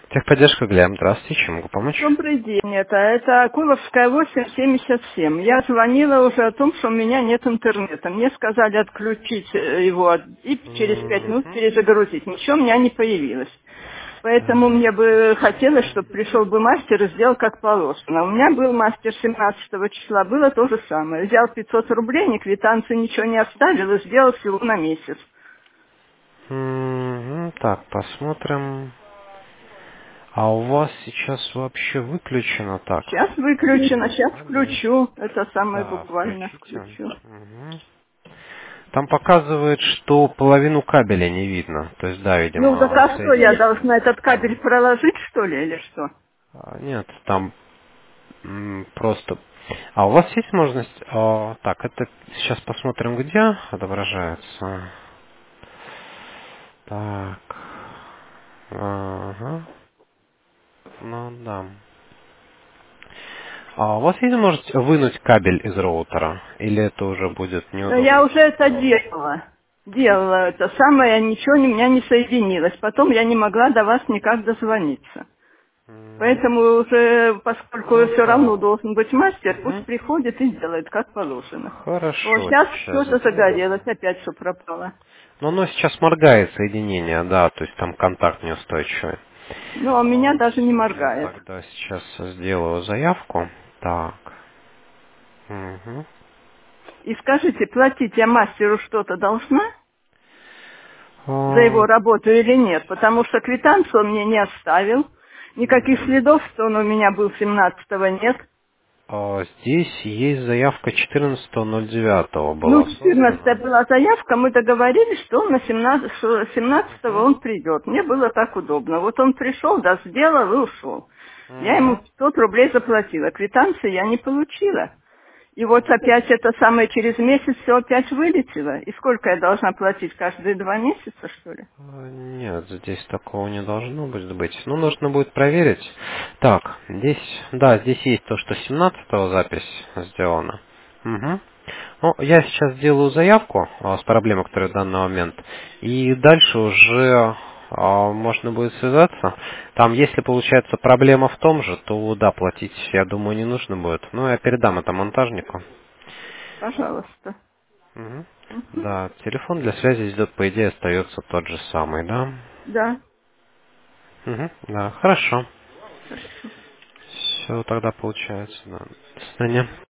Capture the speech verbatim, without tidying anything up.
Техподдержка Глеб, здравствуйте, чем могу помочь? Добрый день, это, это Акуловская восемь семьдесят семь. Я звонила уже о том, что у меня нет интернета. Мне сказали отключить э, его и через пять минут Мгм. перезагрузить. Ничего у меня не появилось. Поэтому Так, мне бы хотелось, сейчас. чтобы пришел бы мастер и сделал как положено. У меня был мастер семнадцатого числа, было то же самое. Взял пятьсот рублей, ни квитанции ничего не оставил и сделал всего на месяц. Мгм. Так, посмотрим. А у вас сейчас вообще выключено так? Сейчас выключено, сейчас Кабель. включу. Это самое Да, буквально включите. включу. Мгм. Там показывает, что половину кабеля не видно. То есть, да, Ну, так видимо, а что, я соединение. должна этот кабель проложить, что ли, или что? А, Нет, там м, просто... А у вас есть возможность... а, так, это сейчас посмотрим, где отображается. Так. Ага. Ну да. А у вас есть возможность вынуть кабель из роутера? Или это уже будет Ну, я неудобно уже будет это делать? делала. Делала это самое, ничего у меня не соединилось. Потом я не могла до вас никак дозвониться. Мгм. Поэтому уже, поскольку Ну все равно да. должен быть мастер, пусть Мгм. приходит и делает, как положено. Вот Хорошо, сейчас сейчас что-то загорелось, сделаю. опять все пропало. Но оно сейчас моргает соединение, да, то есть там контакт неустойчивый. Ну, а у меня А, даже не Я моргает. тогда сейчас сделаю заявку. Так. Мгм. И скажите, платить я мастеру что-то должна за А, его работу или нет? Потому что квитанцию он мне не оставил. Никаких мгм. следов, что он у меня был семнадцатого, нет. А, Здесь есть заявка четырнадцатого ноль девятого Ну, была четырнадцатая создана. была заявка, мы договорились, что он на семнадцатого, семнадцатого Мгм. он придет. Мне было так удобно. Вот он пришел, да, сделал и ушел. Я ему Мгм. пятьсот рублей заплатила. Квитанции я не получила. И вот опять это самое через месяц все опять вылетело. И сколько я должна платить? Каждые два месяца, что ли? А, Нет, здесь такого не должно быть быть. Ну, нужно будет проверить. Так, здесь, да, здесь есть то, что семнадцатого запись сделана. Мгм. Ну, я сейчас сделаю заявку а, с проблемой, которая в данный момент, и дальше уже а, можно будет связаться. Там, если получается проблема в том же, то да, платить, я думаю, не нужно будет. Ну, я передам это монтажнику. Пожалуйста. Мгм. Мгм. Да, телефон для связи здесь, по идее, остается тот же самый, да? Да, Мгм. Да, хорошо. хорошо. Все тогда получается, да. До свидания.